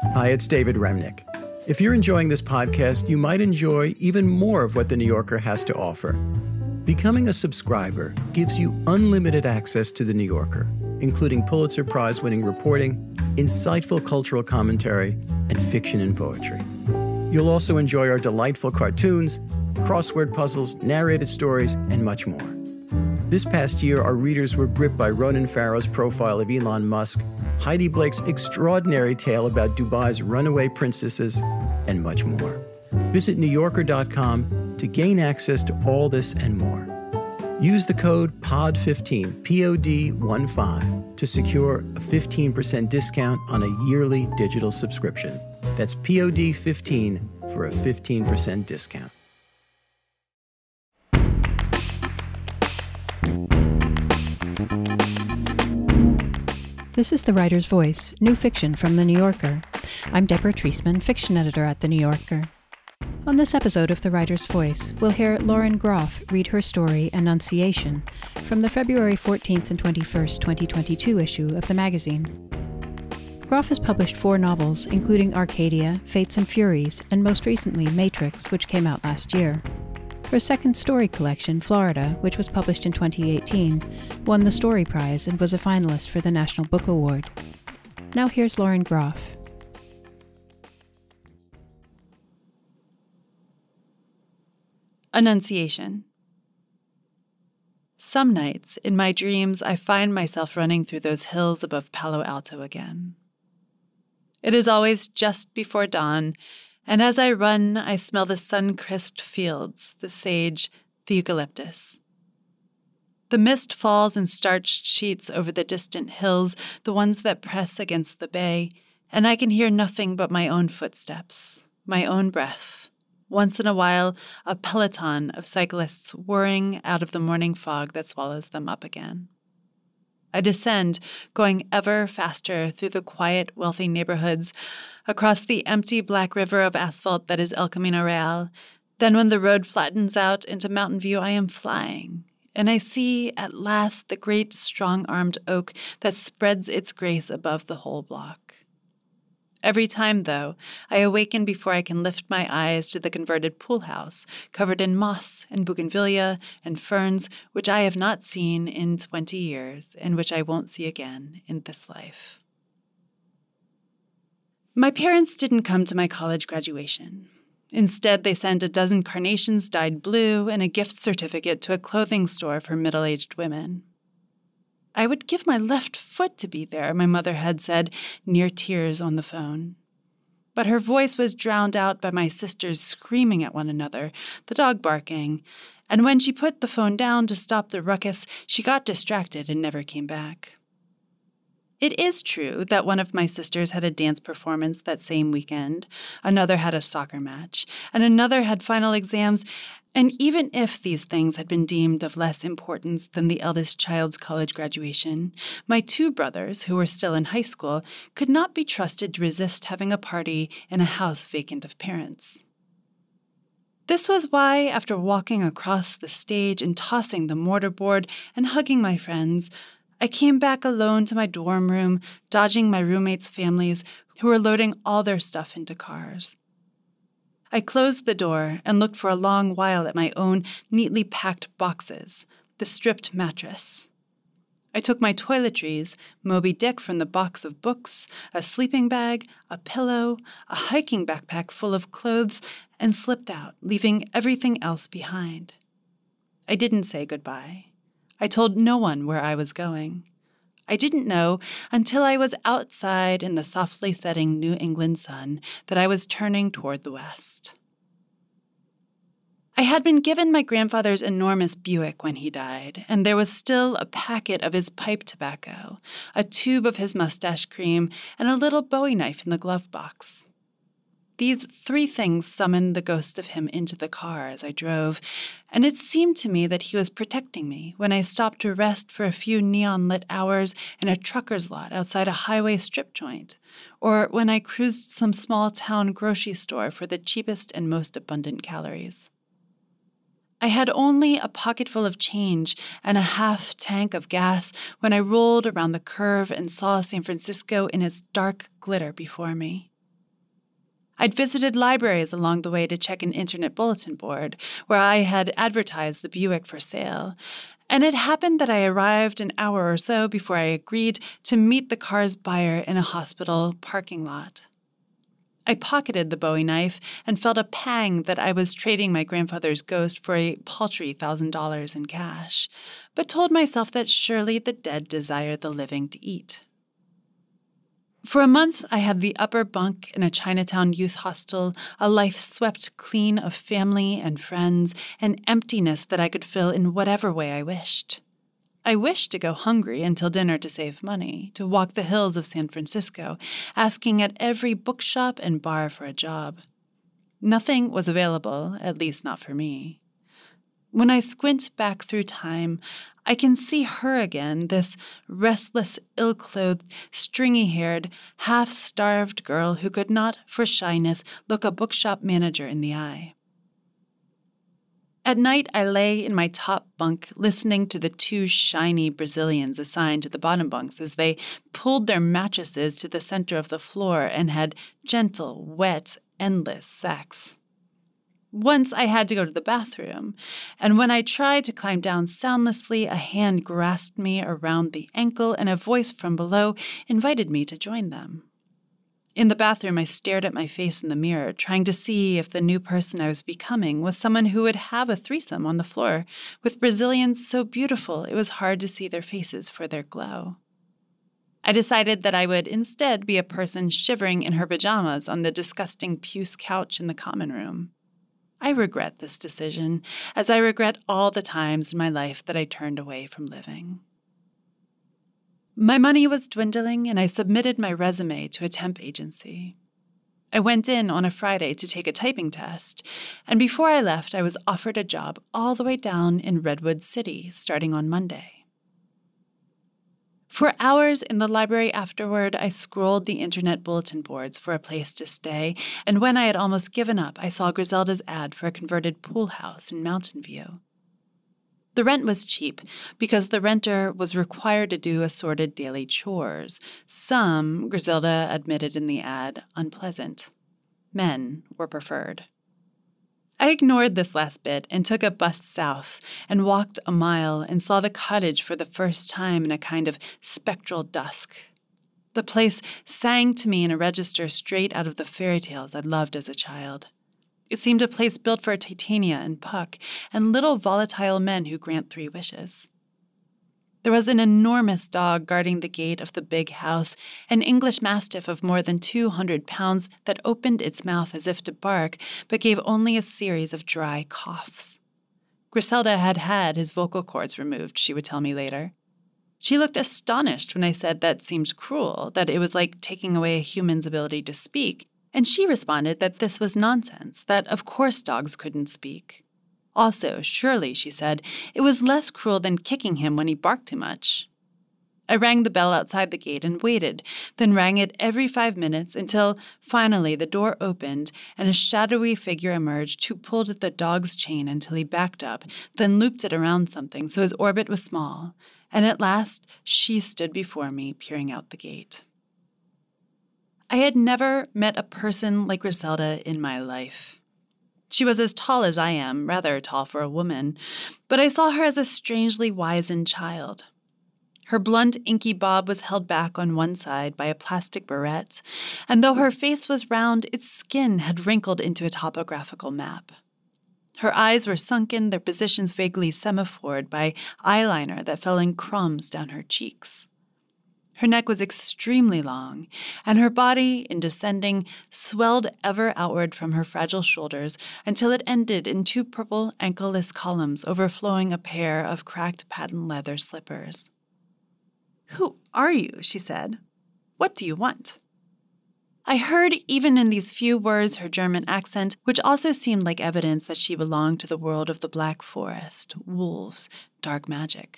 Hi, it's David Remnick. If you're enjoying this podcast, you might enjoy even more of what The New Yorker has to offer. Becoming a subscriber gives you unlimited access to The New Yorker, including Pulitzer Prize-winning reporting, insightful cultural commentary, and fiction and poetry. You'll also enjoy our delightful cartoons, crossword puzzles, narrated stories, and much more. This past year, our readers were gripped by Ronan Farrow's profile of Elon Musk, Heidi Blake's extraordinary tale about Dubai's runaway princesses, and much more. Visit NewYorker.com to gain access to all this and more. Use the code POD15, POD15, to secure a 15% discount on a yearly digital subscription. That's POD15 for a 15% discount. This is The Writer's Voice, new fiction from The New Yorker. I'm Deborah Treisman, fiction editor at The New Yorker. On this episode of The Writer's Voice, we'll hear Lauren Groff read her story, Annunciation, from the February 14th and 21st, 2022 issue of the magazine. Groff has published 4 novels, including Arcadia, Fates and Furies, and most recently Matrix, which came out last year. Her second story collection, Florida, which was published in 2018, won the Story Prize and was a finalist for the National Book Award. Now here's Lauren Groff. Annunciation. Some nights, in my dreams, I find myself running through those hills above Palo Alto again. It is always just before dawn, and as I run, I smell the sun-crisped fields, the sage, the eucalyptus. The mist falls in starched sheets over the distant hills, the ones that press against the bay, and I can hear nothing but my own footsteps, my own breath. Once in a while, a peloton of cyclists whirring out of the morning fog that swallows them up again. I descend, going ever faster through the quiet, wealthy neighborhoods, across the empty black river of asphalt that is El Camino Real. Then when the road flattens out into Mountain View, I am flying, and I see at last the great strong-armed oak that spreads its grace above the whole block. Every time, though, I awaken before I can lift my eyes to the converted pool house, covered in moss and bougainvillea and ferns, which I have not seen in 20 years and which I won't see again in this life. My parents didn't come to my college graduation. Instead, they sent a dozen carnations dyed blue and a gift certificate to a clothing store for middle-aged women. I would give my left foot to be there, my mother had said, near tears on the phone. But her voice was drowned out by my sisters screaming at one another, the dog barking, and when she put the phone down to stop the ruckus, she got distracted and never came back. It is true that one of my sisters had a dance performance that same weekend, another had a soccer match, and another had final exams. And even if these things had been deemed of less importance than the eldest child's college graduation, my 2 brothers, who were still in high school, could not be trusted to resist having a party in a house vacant of parents. This was why, after walking across the stage and tossing the mortarboard and hugging my friends, I came back alone to my dorm room, dodging my roommates' families who were loading all their stuff into cars. I closed the door and looked for a long while at my own neatly packed boxes, the stripped mattress. I took my toiletries, Moby Dick from the box of books, a sleeping bag, a pillow, a hiking backpack full of clothes, and slipped out, leaving everything else behind. I didn't say goodbye. I told no one where I was going. I didn't know until I was outside in the softly setting New England sun that I was turning toward the west. I had been given my grandfather's enormous Buick when he died, and there was still a packet of his pipe tobacco, a tube of his mustache cream, and a little Bowie knife in the glove box. These 3 things summoned the ghost of him into the car as I drove, and it seemed to me that he was protecting me when I stopped to rest for a few neon-lit hours in a trucker's lot outside a highway strip joint, or when I cruised some small-town grocery store for the cheapest and most abundant calories. I had only a pocketful of change and a half tank of gas when I rolled around the curve and saw San Francisco in its dark glitter before me. I'd visited libraries along the way to check an internet bulletin board where I had advertised the Buick for sale, and it happened that I arrived an hour or so before I agreed to meet the car's buyer in a hospital parking lot. I pocketed the Bowie knife and felt a pang that I was trading my grandfather's ghost for a paltry $1,000 in cash, but told myself that surely the dead desire the living to eat. For a month, I had the upper bunk in a Chinatown youth hostel, a life swept clean of family and friends, and emptiness that I could fill in whatever way I wished. I wished to go hungry until dinner to save money, to walk the hills of San Francisco, asking at every bookshop and bar for a job. Nothing was available, at least not for me. When I squint back through time, I can see her again, this restless, ill-clothed, stringy-haired, half-starved girl who could not, for shyness, look a bookshop manager in the eye. At night, I lay in my top bunk listening to the two shiny Brazilians assigned to the bottom bunks as they pulled their mattresses to the center of the floor and had gentle, wet, endless sex. Once I had to go to the bathroom, and when I tried to climb down soundlessly, a hand grasped me around the ankle and a voice from below invited me to join them. In the bathroom, I stared at my face in the mirror, trying to see if the new person I was becoming was someone who would have a threesome on the floor, with Brazilians so beautiful it was hard to see their faces for their glow. I decided that I would instead be a person shivering in her pajamas on the disgusting puce couch in the common room. I regret this decision, as I regret all the times in my life that I turned away from living. My money was dwindling, and I submitted my resume to a temp agency. I went in on a Friday to take a typing test, and before I left, I was offered a job all the way down in Redwood City, starting on Monday. For hours in the library afterward, I scrolled the internet bulletin boards for a place to stay, and when I had almost given up, I saw Griselda's ad for a converted pool house in Mountain View. The rent was cheap because the renter was required to do assorted daily chores, some, Griselda admitted in the ad, unpleasant. Men were preferred. I ignored this last bit and took a bus south and walked a mile and saw the cottage for the first time in a kind of spectral dusk. The place sang to me in a register straight out of the fairy tales I'd loved as a child. It seemed a place built for Titania and Puck and little volatile men who grant 3 wishes. There was an enormous dog guarding the gate of the big house, an English Mastiff of more than 200 pounds that opened its mouth as if to bark, but gave only a series of dry coughs. Griselda had had his vocal cords removed, she would tell me later. She looked astonished when I said that seemed cruel, that it was like taking away a human's ability to speak, and she responded that this was nonsense, that of course dogs couldn't speak. Also, surely, she said, it was less cruel than kicking him when he barked too much. I rang the bell outside the gate and waited, then rang it every 5 minutes until, finally, the door opened and a shadowy figure emerged who pulled at the dog's chain until he backed up, then looped it around something so his orbit was small, and at last she stood before me, peering out the gate. I had never met a person like Griselda in my life. She was as tall as I am, rather tall for a woman, but I saw her as a strangely wizened child. Her blunt, inky bob was held back on one side by a plastic barrette, and though her face was round, its skin had wrinkled into a topographical map. Her eyes were sunken, their positions vaguely semaphored by eyeliner that fell in crumbs down her cheeks. Her neck was extremely long, and her body, in descending, swelled ever outward from her fragile shoulders until it ended in 2 purple ankle-less columns overflowing a pair of cracked patent leather slippers. "Who are you?" she said. "What do you want?" I heard, even in these few words, her German accent, which also seemed like evidence that she belonged to the world of the Black Forest, wolves, dark magic.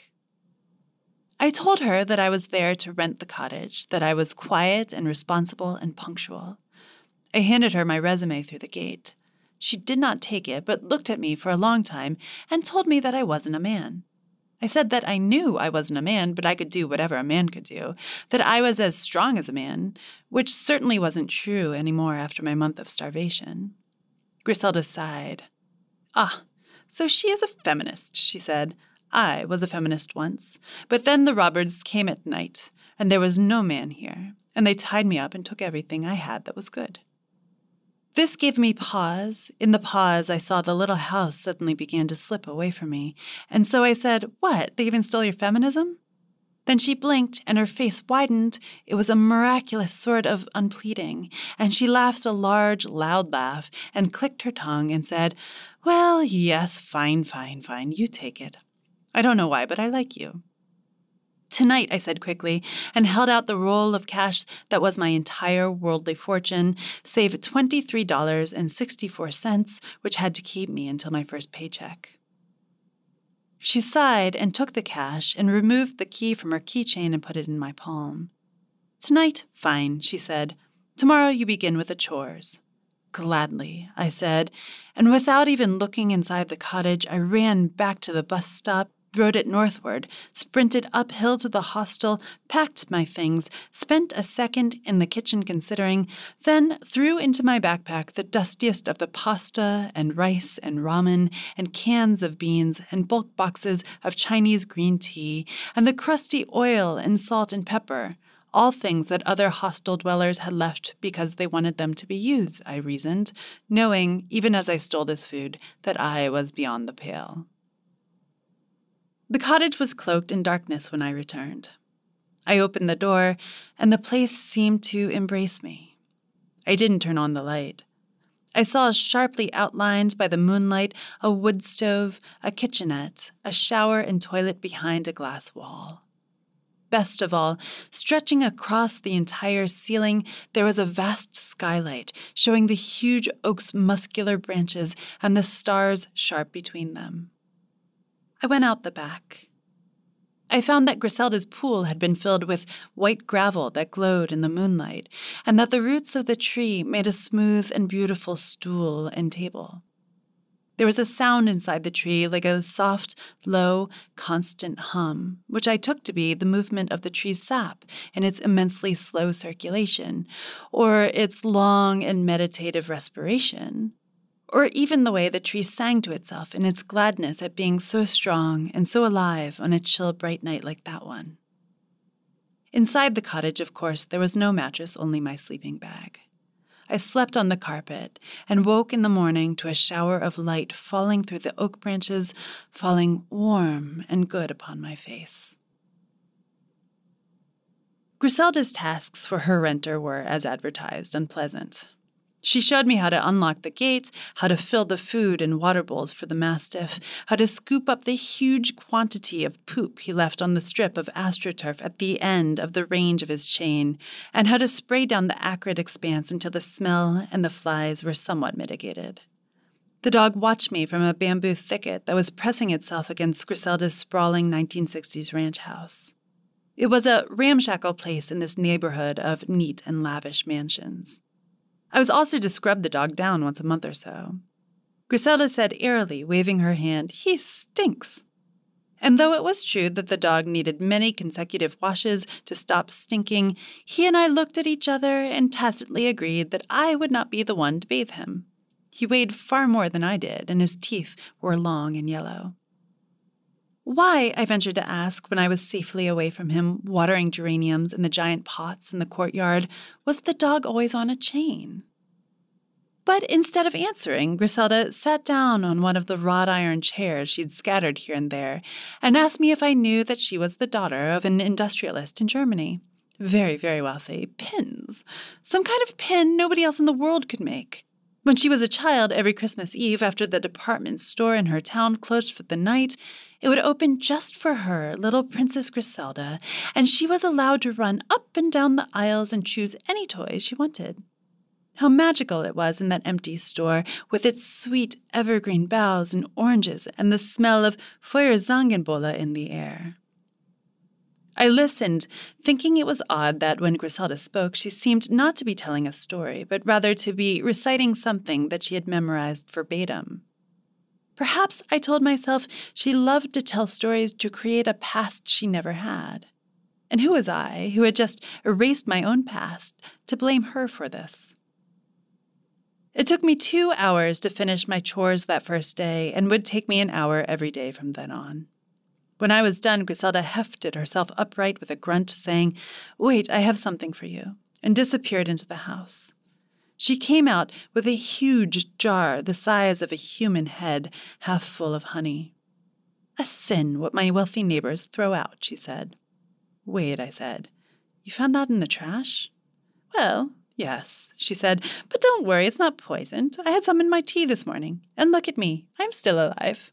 I told her that I was there to rent the cottage, that I was quiet and responsible and punctual. I handed her my resume through the gate. She did not take it, but looked at me for a long time and told me that I wasn't a man. I said that I knew I wasn't a man, but I could do whatever a man could do, that I was as strong as a man, which certainly wasn't true anymore after my month of starvation. Griselda sighed. "Ah, so she is a feminist," she said. "I was a feminist once, but then the Roberts came at night, and there was no man here, and they tied me up and took everything I had that was good." This gave me pause. In the pause, I saw the little house suddenly began to slip away from me, and so I said, "What, they even stole your feminism?" Then she blinked, and her face widened. It was a miraculous sort of unpleading, and she laughed a large, loud laugh, and clicked her tongue and said, "Well, yes, fine, you take it. I don't know why, but I like you." "Tonight," I said quickly, and held out the roll of cash that was my entire worldly fortune, save $23.64, which had to keep me until my first paycheck. She sighed and took the cash and removed the key from her keychain and put it in my palm. "Tonight, fine," she said. "Tomorrow you begin with the chores." "Gladly," I said, and without even looking inside the cottage, I ran back to the bus stop, rode it northward, sprinted uphill to the hostel, packed my things, spent a second in the kitchen considering, then threw into my backpack the dustiest of the pasta and rice and ramen and cans of beans and bulk boxes of Chinese green tea and the crusty oil and salt and pepper, all things that other hostel dwellers had left because they wanted them to be used, I reasoned, knowing, even as I stole this food, that I was beyond the pale. The cottage was cloaked in darkness when I returned. I opened the door, and the place seemed to embrace me. I didn't turn on the light. I saw sharply outlined by the moonlight a wood stove, a kitchenette, a shower and toilet behind a glass wall. Best of all, stretching across the entire ceiling, there was a vast skylight showing the huge oak's muscular branches and the stars sharp between them. I went out the back. I found that Griselda's pool had been filled with white gravel that glowed in the moonlight, and that the roots of the tree made a smooth and beautiful stool and table. There was a sound inside the tree like a soft, low, constant hum, which I took to be the movement of the tree's sap in its immensely slow circulation, or its long and meditative respiration, or even the way the tree sang to itself in its gladness at being so strong and so alive on a chill, bright night like that one. Inside the cottage, of course, there was no mattress, only my sleeping bag. I slept on the carpet and woke in the morning to a shower of light falling through the oak branches, falling warm and good upon my face. Griselda's tasks for her renter were, as advertised, unpleasant. She showed me how to unlock the gate, how to fill the food and water bowls for the mastiff, how to scoop up the huge quantity of poop he left on the strip of astroturf at the end of the range of his chain, and how to spray down the acrid expanse until the smell and the flies were somewhat mitigated. The dog watched me from a bamboo thicket that was pressing itself against Griselda's sprawling 1960s ranch house. It was a ramshackle place in this neighborhood of neat and lavish mansions. I was also to scrub the dog down once a month or so. Griselda said airily, waving her hand, "He stinks." And though it was true that the dog needed many consecutive washes to stop stinking, he and I looked at each other and tacitly agreed that I would not be the one to bathe him. He weighed far more than I did, and his teeth were long and yellow. Why, I ventured to ask when I was safely away from him, watering geraniums in the giant pots in the courtyard, was the dog always on a chain? But instead of answering, Griselda sat down on one of the wrought iron chairs she'd scattered here and there and asked me if I knew that she was the daughter of an industrialist in Germany. Very, very wealthy. Pins. Some kind of pin nobody else in the world could make. When she was a child, every Christmas Eve, after the department store in her town closed for the night, it would open just for her, little Princess Griselda, and she was allowed to run up and down the aisles and choose any toy she wanted. How magical it was in that empty store, with its sweet evergreen boughs and oranges and the smell of Feuerzangenbowle in the air. I listened, thinking it was odd that when Griselda spoke, she seemed not to be telling a story, but rather to be reciting something that she had memorized verbatim. Perhaps, I told myself, she loved to tell stories to create a past she never had. And who was I, who had just erased my own past, to blame her for this? It took me 2 hours to finish my chores that first day and would take me an hour every day from then on. When I was done, Griselda hefted herself upright with a grunt, saying, "Wait, I have something for you," and disappeared into the house. She came out with a huge jar the size of a human head, half full of honey. "A sin what my wealthy neighbors throw out," she said. "Wait," I said. "You found that in the trash?" "Well, yes," she said, "but don't worry, it's not poisoned. I had some in my tea this morning. And look at me, I'm still alive."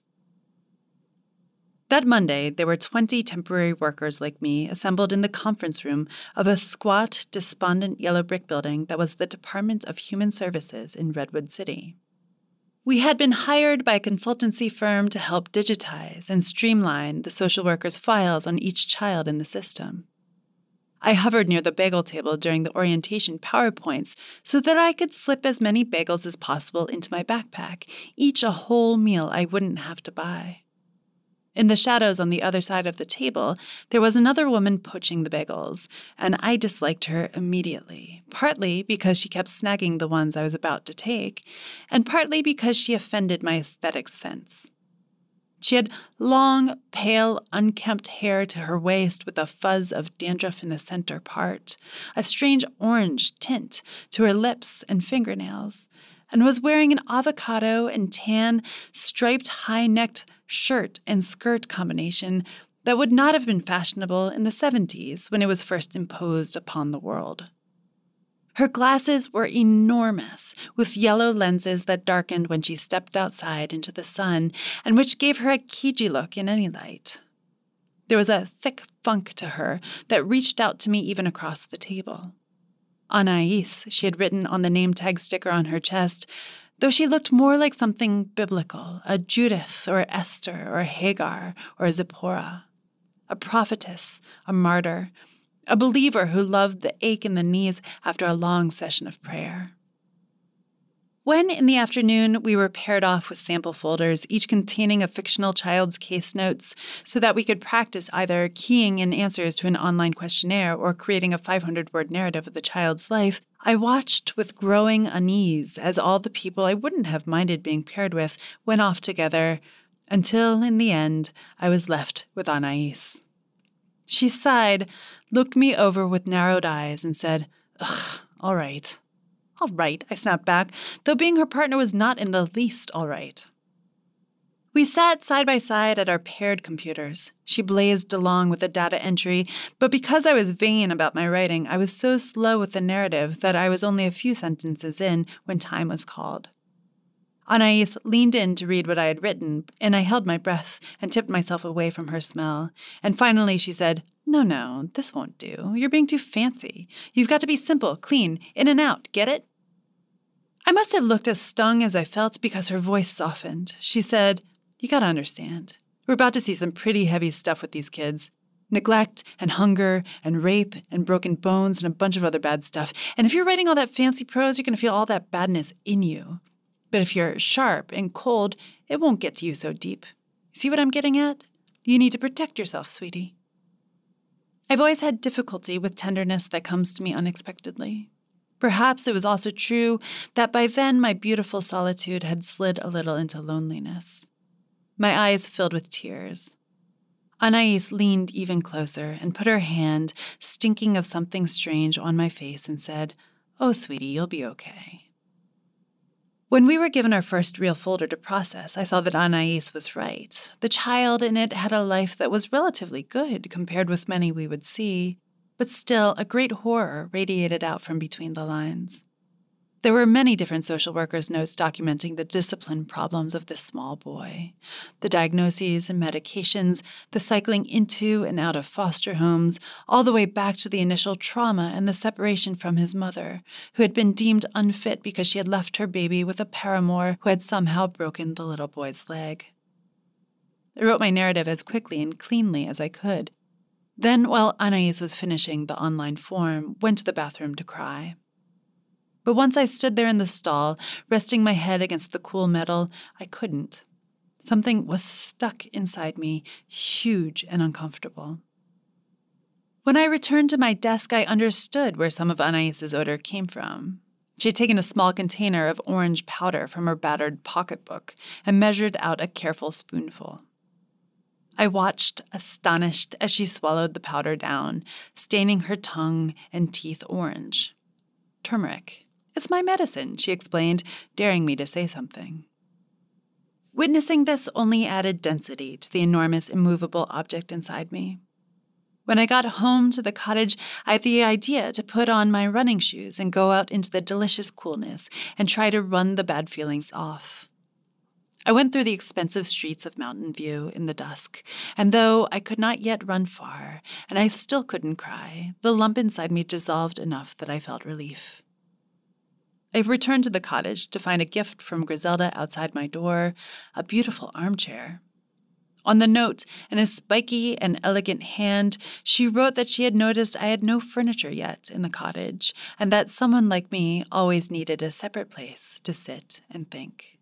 That Monday, there were 20 temporary workers like me assembled in the conference room of a squat, despondent yellow brick building that was the Department of Human Services in Redwood City. We had been hired by a consultancy firm to help digitize and streamline the social workers' files on each child in the system. I hovered near the bagel table during the orientation PowerPoints so that I could slip as many bagels as possible into my backpack, each a whole meal I wouldn't have to buy. In the shadows on the other side of the table, there was another woman poaching the bagels, and I disliked her immediately, partly because she kept snagging the ones I was about to take, and partly because she offended my aesthetic sense. She had long, pale, unkempt hair to her waist with a fuzz of dandruff in the center part, a strange orange tint to her lips and fingernails, and was wearing an avocado and tan, striped, high-necked shirt and skirt combination that would not have been fashionable in the 70s when it was first imposed upon the world. Her glasses were enormous, with yellow lenses that darkened when she stepped outside into the sun and which gave her a Kiji look in any light. There was a thick funk to her that reached out to me even across the table. Anais, she had written on the name tag sticker on her chest, though she looked more like something biblical, a Judith or Esther or Hagar or Zipporah, a prophetess, a martyr, a believer who loved the ache in the knees after a long session of prayer. When, in the afternoon, we were paired off with sample folders, each containing a fictional child's case notes, so that we could practice either keying in answers to an online questionnaire or creating a 500-word narrative of the child's life, I watched with growing unease as all the people I wouldn't have minded being paired with went off together, until, in the end, I was left with Anais. She sighed, looked me over with narrowed eyes, and said, "Ugh, all right." "All right," I snapped back, though being her partner was not in the least all right. We sat side by side at our paired computers. She blazed along with the data entry, but because I was vain about my writing, I was so slow with the narrative that I was only a few sentences in when time was called. Anais leaned in to read what I had written, and I held my breath and tipped myself away from her smell. And finally she said, No, this won't do. You're being too fancy. You've got to be simple, clean, in and out. Get it?" I must have looked as stung as I felt because her voice softened. She said, "You gotta understand. We're about to see some pretty heavy stuff with these kids. Neglect and hunger and rape and broken bones and a bunch of other bad stuff. And if you're writing all that fancy prose, you're going to feel all that badness in you. But if you're sharp and cold, it won't get to you so deep. See what I'm getting at? You need to protect yourself, sweetie." I've always had difficulty with tenderness that comes to me unexpectedly. Perhaps it was also true that by then my beautiful solitude had slid a little into loneliness. My eyes filled with tears. Anais leaned even closer and put her hand, stinking of something strange, on my face and said, "Oh, sweetie, you'll be okay." When we were given our first real folder to process, I saw that Anais was right. The child in it had a life that was relatively good compared with many we would see, but still a great horror radiated out from between the lines. There were many different social workers' notes documenting the discipline problems of this small boy, the diagnoses and medications, the cycling into and out of foster homes, all the way back to the initial trauma and the separation from his mother, who had been deemed unfit because she had left her baby with a paramour who had somehow broken the little boy's leg. I wrote my narrative as quickly and cleanly as I could. Then, while Anais was finishing the online form, went to the bathroom to cry. But once I stood there in the stall, resting my head against the cool metal, I couldn't. Something was stuck inside me, huge and uncomfortable. When I returned to my desk, I understood where some of Anaïs's odor came from. She had taken a small container of orange powder from her battered pocketbook and measured out a careful spoonful. I watched, astonished, as she swallowed the powder down, staining her tongue and teeth orange. Turmeric. It's my medicine, she explained, daring me to say something. Witnessing this only added density to the enormous, immovable object inside me. When I got home to the cottage, I had the idea to put on my running shoes and go out into the delicious coolness and try to run the bad feelings off. I went through the expensive streets of Mountain View in the dusk, and though I could not yet run far, and I still couldn't cry, the lump inside me dissolved enough that I felt relief. I returned to the cottage to find a gift from Griselda outside my door, a beautiful armchair. On the note, in a spiky and elegant hand, she wrote that she had noticed I had no furniture yet in the cottage, and that someone like me always needed a separate place to sit and think.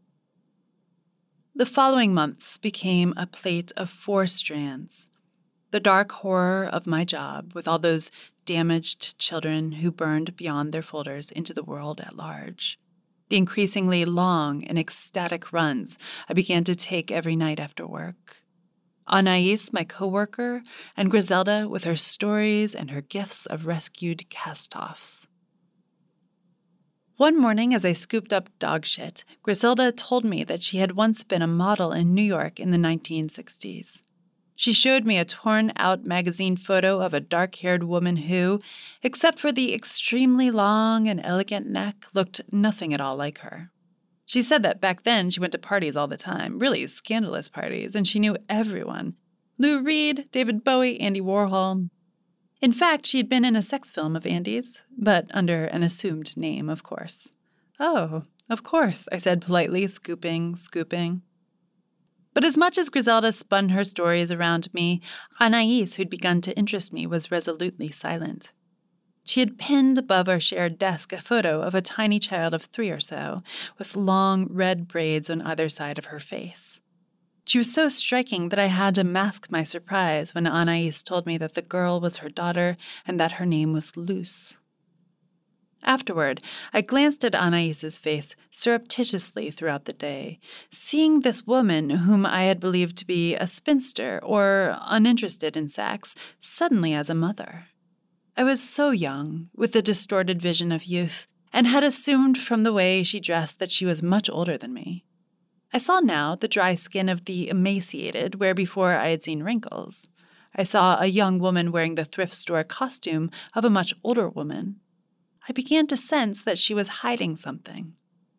The following months became a plate of 4 strands. The dark horror of my job with all those damaged children who burned beyond their folders into the world at large. The increasingly long and ecstatic runs I began to take every night after work. Anaïs, my coworker, and Griselda with her stories and her gifts of rescued cast-offs. One morning, as I scooped up dog shit, Griselda told me that she had once been a model in New York in the 1960s. She showed me a torn-out magazine photo of a dark-haired woman who, except for the extremely long and elegant neck, looked nothing at all like her. She said that back then she went to parties all the time, really scandalous parties, and she knew everyone. Lou Reed, David Bowie, Andy Warhol. In fact, she had been in a sex film of Andy's, but under an assumed name, of course. Oh, of course, I said politely, scooping. But as much as Griselda spun her stories around me, Anaïs, who'd begun to interest me, was resolutely silent. She had pinned above our shared desk a photo of a tiny child of 3 or so, with long red braids on either side of her face. She was so striking that I had to mask my surprise when Anaïs told me that the girl was her daughter and that her name was Luce. Afterward, I glanced at Anaïs's face surreptitiously throughout the day, seeing this woman whom I had believed to be a spinster or uninterested in sex suddenly as a mother. I was so young, with the distorted vision of youth, and had assumed from the way she dressed that she was much older than me. I saw now the dry skin of the emaciated where before I had seen wrinkles. I saw a young woman wearing the thrift store costume of a much older woman. I began to sense that she was hiding something.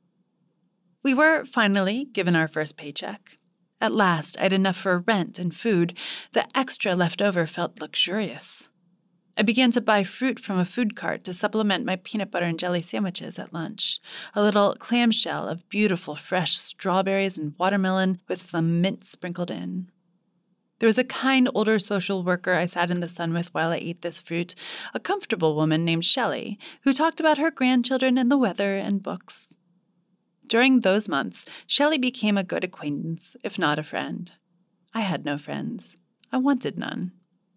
We were, finally, given our first paycheck. At last, I had enough for rent and food. The extra left over felt luxurious. I began to buy fruit from a food cart to supplement my peanut butter and jelly sandwiches at lunch. A little clamshell of beautiful fresh strawberries and watermelon with some mint sprinkled in. There was a kind older social worker I sat in the sun with while I ate this fruit, a comfortable woman named Shelley, who talked about her grandchildren and the weather and books. During those months, Shelley became a good acquaintance, if not a friend. I had no friends. I wanted none.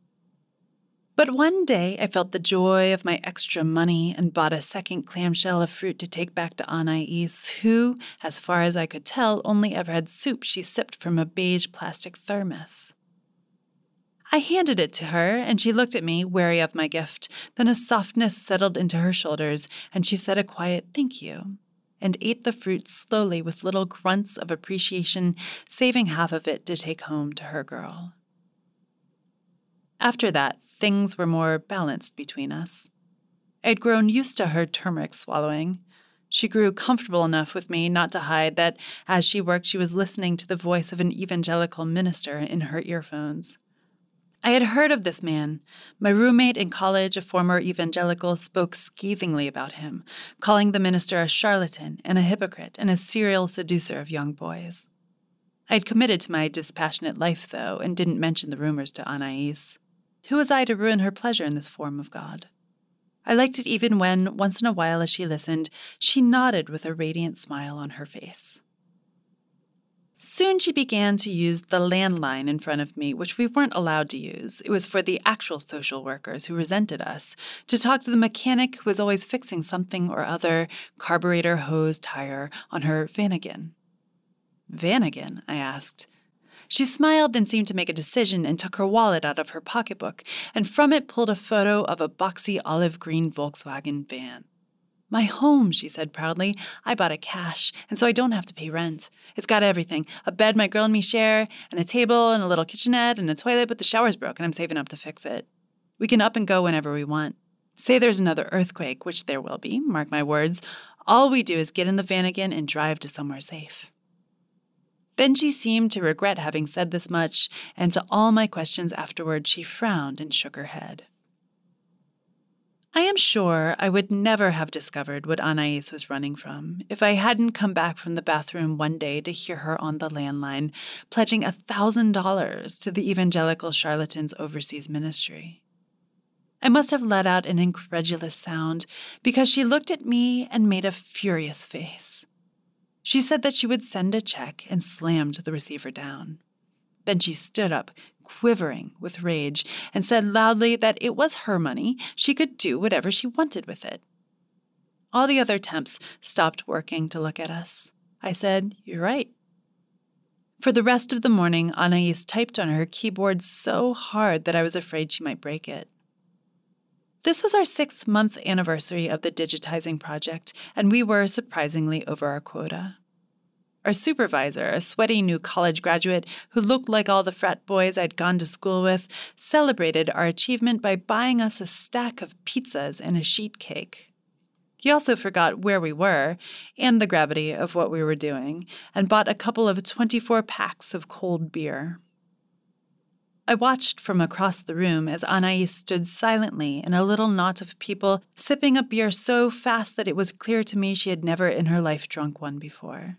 But one day I felt the joy of my extra money and bought a second clamshell of fruit to take back to Anaïs, who, as far as I could tell, only ever had soup she sipped from a beige plastic thermos. I handed it to her, and she looked at me, wary of my gift. Then a softness settled into her shoulders, and she said a quiet thank you, and ate the fruit slowly with little grunts of appreciation, saving half of it to take home to her girl. After that, things were more balanced between us. I had grown used to her turmeric swallowing. She grew comfortable enough with me not to hide that as she worked she was listening to the voice of an evangelical minister in her earphones. I had heard of this man. My roommate in college, a former evangelical, spoke scathingly about him, calling the minister a charlatan and a hypocrite and a serial seducer of young boys. I had committed to my dispassionate life, though, and didn't mention the rumors to Anaïs. Who was I to ruin her pleasure in this form of God? I liked it even when, once in a while as she listened, she nodded with a radiant smile on her face. Soon she began to use the landline in front of me, which we weren't allowed to use. It was for the actual social workers who resented us, to talk to the mechanic who was always fixing something or other, carburetor, hose, tire, on her Vanagon. Vanagon? I asked. She smiled and seemed to make a decision and took her wallet out of her pocketbook, and from it pulled a photo of a boxy olive green Volkswagen van. My home, she said proudly. I bought it cash, and so I don't have to pay rent. It's got everything. A bed my girl and me share, and a table, and a little kitchenette, and a toilet, but the shower's broken. I'm saving up to fix it. We can up and go whenever we want. Say there's another earthquake, which there will be, mark my words. All we do is get in the van again and drive to somewhere safe. Then she seemed to regret having said this much, and to all my questions afterward, she frowned and shook her head. I am sure I would never have discovered what Anais was running from if I hadn't come back from the bathroom one day to hear her on the landline, pledging $1,000 to the Evangelical Charlatans Overseas Ministry. I must have let out an incredulous sound because she looked at me and made a furious face. She said that she would send a check and slammed the receiver down. Then she stood up, quivering with rage, and said loudly that it was her money, she could do whatever she wanted with it. All the other temps stopped working to look at us. I said, "You're right." For the rest of the morning, Anais typed on her keyboard so hard that I was afraid she might break it. This was our 6-month anniversary of the digitizing project, and we were surprisingly over our quota. Our supervisor, a sweaty new college graduate who looked like all the frat boys I'd gone to school with, celebrated our achievement by buying us a stack of pizzas and a sheet cake. He also forgot where we were and the gravity of what we were doing, and bought a couple of 24 packs of cold beer. I watched from across the room as Anais stood silently in a little knot of people, sipping a beer so fast that it was clear to me she had never in her life drunk one before.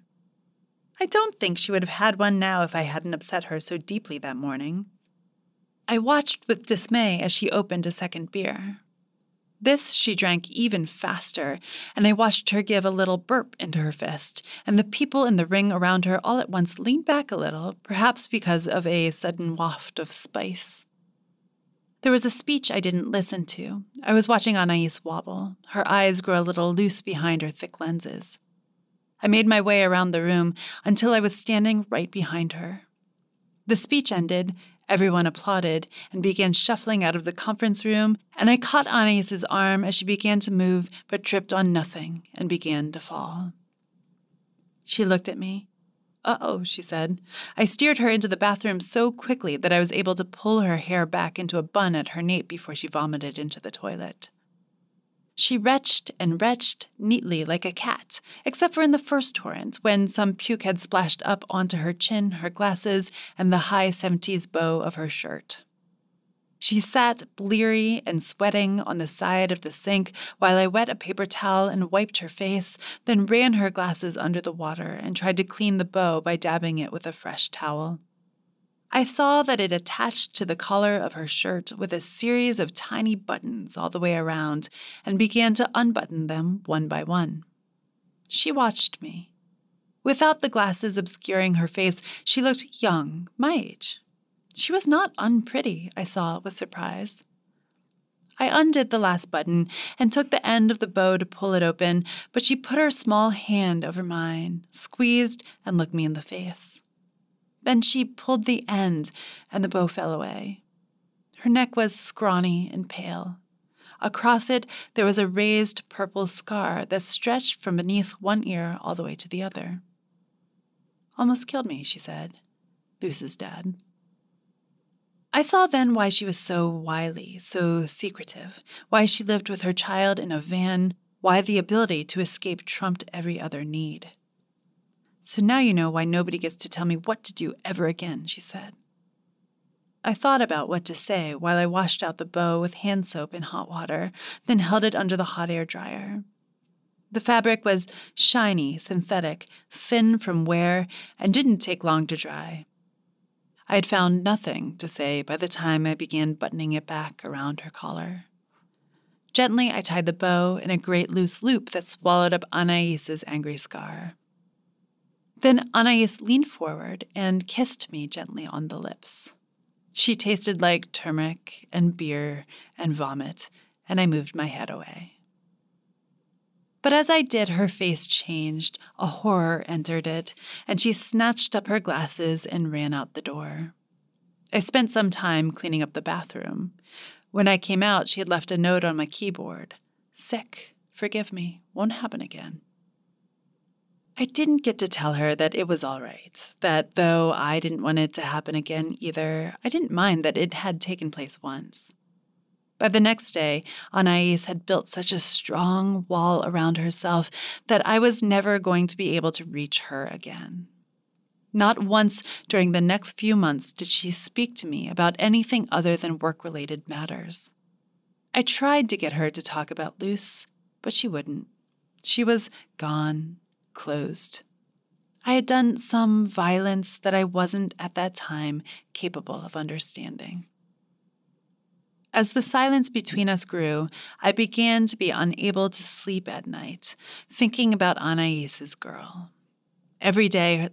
I don't think she would have had one now if I hadn't upset her so deeply that morning. I watched with dismay as she opened a second beer. This she drank even faster, and I watched her give a little burp into her fist, and the people in the ring around her all at once leaned back a little, perhaps because of a sudden waft of spice. There was a speech I didn't listen to. I was watching Anais wobble, her eyes grow a little loose behind her thick lenses. I made my way around the room until I was standing right behind her. The speech ended, everyone applauded, and began shuffling out of the conference room, and I caught Anais's arm as she began to move but tripped on nothing and began to fall. She looked at me. "Uh-oh," she said. I steered her into the bathroom so quickly that I was able to pull her hair back into a bun at her nape before she vomited into the toilet. She retched and retched neatly like a cat, except for in the first torrent, when some puke had splashed up onto her chin, her glasses, and the high 70s bow of her shirt. She sat bleary and sweating on the side of the sink while I wet a paper towel and wiped her face, then ran her glasses under the water and tried to clean the bow by dabbing it with a fresh towel. I saw that it attached to the collar of her shirt with a series of tiny buttons all the way around and began to unbutton them one by one. She watched me. Without the glasses obscuring her face, she looked young, my age. She was not unpretty, I saw with surprise. I undid the last button and took the end of the bow to pull it open, but she put her small hand over mine, squeezed, and looked me in the face. Then she pulled the end, and the bow fell away. Her neck was scrawny and pale. Across it, there was a raised purple scar that stretched from beneath one ear all the way to the other. "Almost killed me," she said. "Luce's dad." I saw then why she was so wily, so secretive, why she lived with her child in a van, why the ability to escape trumped every other need. "So now you know why nobody gets to tell me what to do ever again," she said. I thought about what to say while I washed out the bow with hand soap in hot water, then held it under the hot air dryer. The fabric was shiny, synthetic, thin from wear, and didn't take long to dry. I had found nothing to say by the time I began buttoning it back around her collar. Gently, I tied the bow in a great loose loop that swallowed up Anais's angry scar. Then Anais leaned forward and kissed me gently on the lips. She tasted like turmeric and beer and vomit, and I moved my head away. But as I did, her face changed, a horror entered it, and she snatched up her glasses and ran out the door. I spent some time cleaning up the bathroom. When I came out, she had left a note on my keyboard. Sick, forgive me, won't happen again. I didn't get to tell her that it was all right, that though I didn't want it to happen again either, I didn't mind that it had taken place once. By the next day, Anais had built such a strong wall around herself that I was never going to be able to reach her again. Not once during the next few months did she speak to me about anything other than work-related matters. I tried to get her to talk about Luce, but she wouldn't. She was gone. Closed. I had done some violence that I wasn't at that time capable of understanding. As the silence between us grew, I began to be unable to sleep at night, thinking about Anaïs's girl. Every day,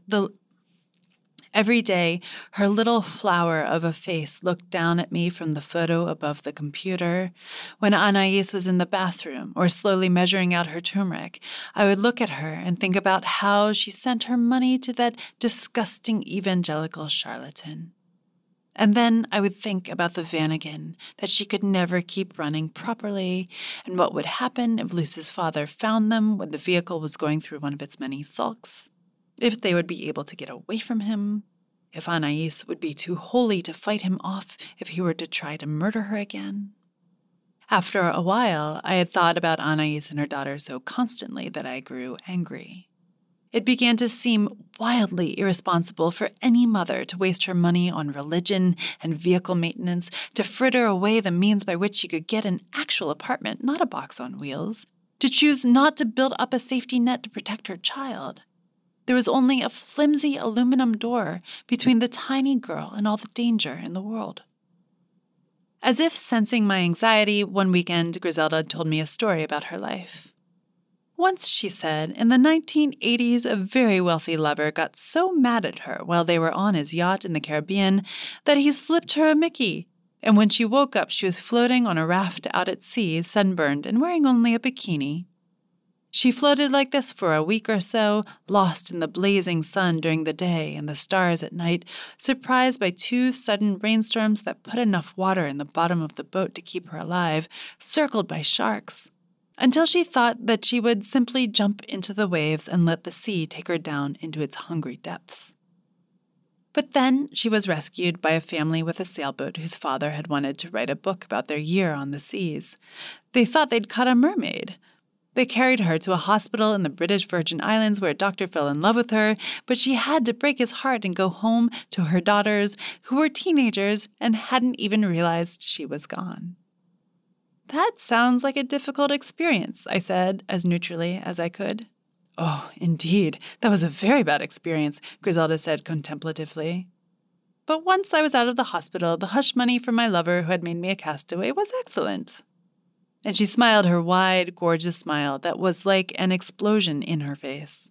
her little flower of a face looked down at me from the photo above the computer. When Anais was in the bathroom or slowly measuring out her turmeric, I would look at her and think about how she sent her money to that disgusting evangelical charlatan. And then I would think about the Vanagon, that she could never keep running properly, and what would happen if Luce's father found them when the vehicle was going through one of its many sulks. If they would be able to get away from him, if Anais would be too holy to fight him off if he were to try to murder her again. After a while, I had thought about Anais and her daughter so constantly that I grew angry. It began to seem wildly irresponsible for any mother to waste her money on religion and vehicle maintenance, to fritter away the means by which she could get an actual apartment, not a box on wheels, to choose not to build up a safety net to protect her child. There was only a flimsy aluminum door between the tiny girl and all the danger in the world. As if sensing my anxiety, one weekend Griselda told me a story about her life. Once, she said, in the 1980s, a very wealthy lover got so mad at her while they were on his yacht in the Caribbean that he slipped her a Mickey, and when she woke up, she was floating on a raft out at sea, sunburned and wearing only a bikini. She floated like this for a week or so, lost in the blazing sun during the day and the stars at night, surprised by 2 sudden rainstorms that put enough water in the bottom of the boat to keep her alive, circled by sharks, until she thought that she would simply jump into the waves and let the sea take her down into its hungry depths. But then she was rescued by a family with a sailboat whose father had wanted to write a book about their year on the seas. They thought they'd caught a mermaid. They carried her to a hospital in the British Virgin Islands where a doctor fell in love with her, but she had to break his heart and go home to her daughters, who were teenagers and hadn't even realized she was gone. That sounds like a difficult experience, I said, as neutrally as I could. Oh, indeed, that was a very bad experience, Griselda said contemplatively. But once I was out of the hospital, the hush money from my lover who had made me a castaway was excellent. And she smiled her wide, gorgeous smile that was like an explosion in her face.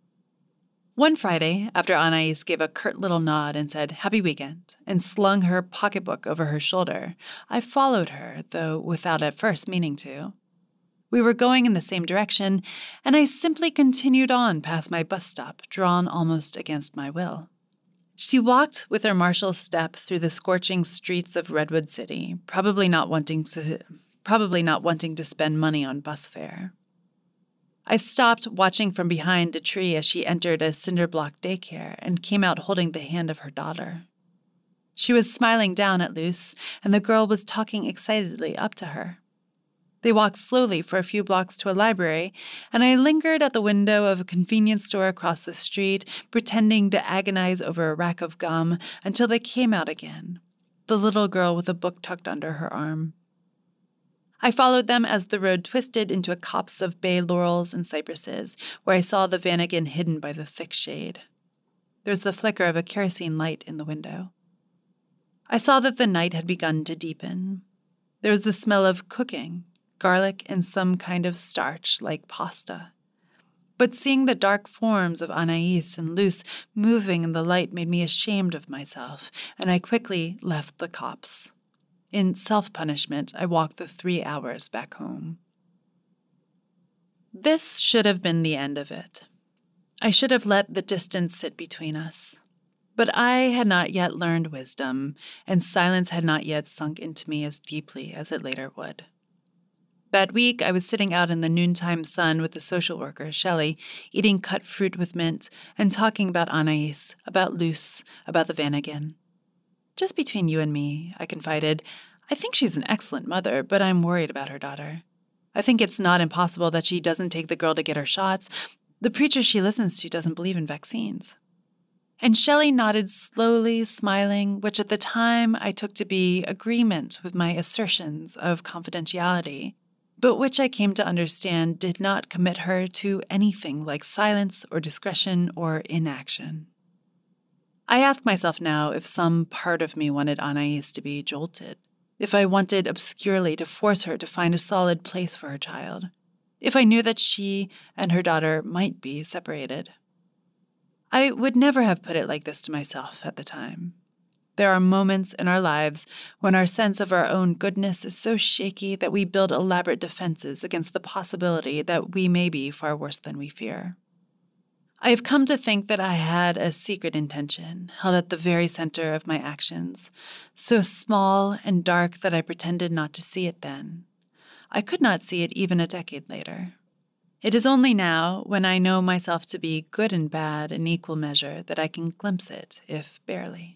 One Friday, after Anais gave a curt little nod and said, "Happy weekend," and slung her pocketbook over her shoulder, I followed her, though without at first meaning to. We were going in the same direction, and I simply continued on past my bus stop, drawn almost against my will. She walked with her martial step through the scorching streets of Redwood City, probably not wanting to spend money on bus fare. I stopped, watching from behind a tree as she entered a cinder-block daycare and came out holding the hand of her daughter. She was smiling down at Luce, and the girl was talking excitedly up to her. They walked slowly for a few blocks to a library, and I lingered at the window of a convenience store across the street, pretending to agonize over a rack of gum until they came out again, the little girl with a book tucked under her arm. I followed them as the road twisted into a copse of bay laurels and cypresses, where I saw the Vanagon hidden by the thick shade. There was the flicker of a kerosene light in the window. I saw that the night had begun to deepen. There was the smell of cooking, garlic and some kind of starch like pasta. But seeing the dark forms of Anais and Luce moving in the light made me ashamed of myself, and I quickly left the copse. In self-punishment, I walked the 3 hours back home. This should have been the end of it. I should have let the distance sit between us. But I had not yet learned wisdom, and silence had not yet sunk into me as deeply as it later would. That week, I was sitting out in the noontime sun with the social worker, Shelley, eating cut fruit with mint and talking about Anais, about Luce, about the Vanagon. "Just between you and me," I confided, "I think she's an excellent mother, but I'm worried about her daughter. I think it's not impossible that she doesn't take the girl to get her shots. The preacher she listens to doesn't believe in vaccines." And Shelley nodded slowly, smiling, which at the time I took to be agreement with my assertions of confidentiality, but which I came to understand did not commit her to anything like silence or discretion or inaction. I ask myself now if some part of me wanted Anais to be jolted, if I wanted obscurely to force her to find a solid place for her child, if I knew that she and her daughter might be separated. I would never have put it like this to myself at the time. There are moments in our lives when our sense of our own goodness is so shaky that we build elaborate defenses against the possibility that we may be far worse than we fear. I have come to think that I had a secret intention held at the very center of my actions, so small and dark that I pretended not to see it then. I could not see it even a decade later. It is only now, when I know myself to be good and bad in equal measure, that I can glimpse it, if barely.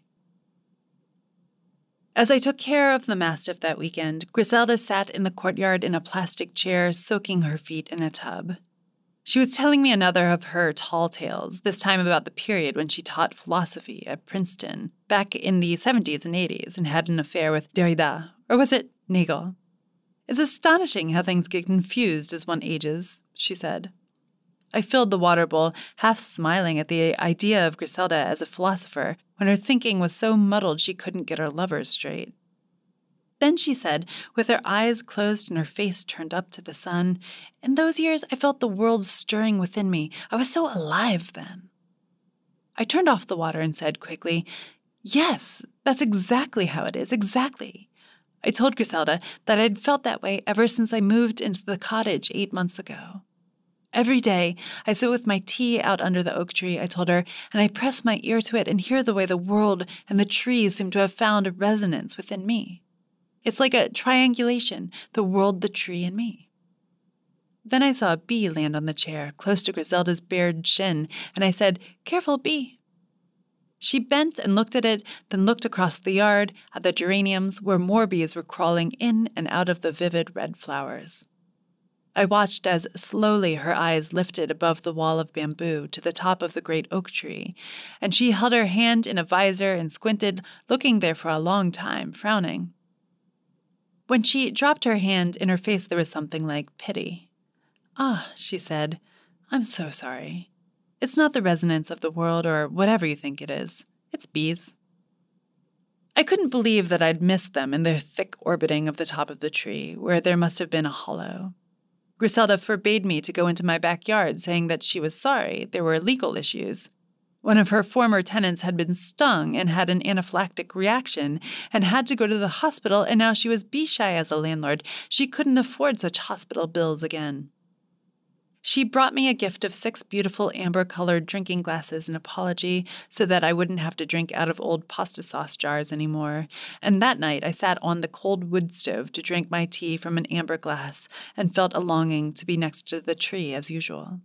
As I took care of the Mastiff that weekend, Griselda sat in the courtyard in a plastic chair, soaking her feet in a tub. She was telling me another of her tall tales, this time about the period when she taught philosophy at Princeton, back in the 70s and 80s, and had an affair with Derrida, or was it Nagel? "It's astonishing how things get confused as one ages," she said. I filled the water bowl, half smiling at the idea of Griselda as a philosopher, when her thinking was so muddled she couldn't get her lovers straight. Then she said, with her eyes closed and her face turned up to the sun, "In those years, I felt the world stirring within me. I was so alive then." I turned off the water and said quickly, "Yes, that's exactly how it is, exactly." I told Griselda that I'd felt that way ever since I moved into the cottage 8 months ago. Every day, I sit with my tea out under the oak tree, I told her, and I press my ear to it and hear the way the world and the trees seem to have found a resonance within me. It's like a triangulation, the world, the tree, and me. Then I saw a bee land on the chair, close to Griselda's bared shin, and I said, "Careful, bee." She bent and looked at it, then looked across the yard at the geraniums where more bees were crawling in and out of the vivid red flowers. I watched as slowly her eyes lifted above the wall of bamboo to the top of the great oak tree, and she held her hand in a visor and squinted, looking there for a long time, frowning. When she dropped her hand, in her face there was something like pity. "Ah," she said, "I'm so sorry. It's not the resonance of the world or whatever you think it is. It's bees." I couldn't believe that I'd missed them in their thick orbiting of the top of the tree, where there must have been a hollow. Griselda forbade me to go into my backyard, saying that she was sorry there were legal issues. One of her former tenants had been stung and had an anaphylactic reaction and had to go to the hospital, and now she was bee-shy as a landlord. She couldn't afford such hospital bills again. She brought me a gift of 6 beautiful amber-colored drinking glasses in apology so that I wouldn't have to drink out of old pasta sauce jars anymore, and that night I sat on the cold wood stove to drink my tea from an amber glass and felt a longing to be next to the tree as usual.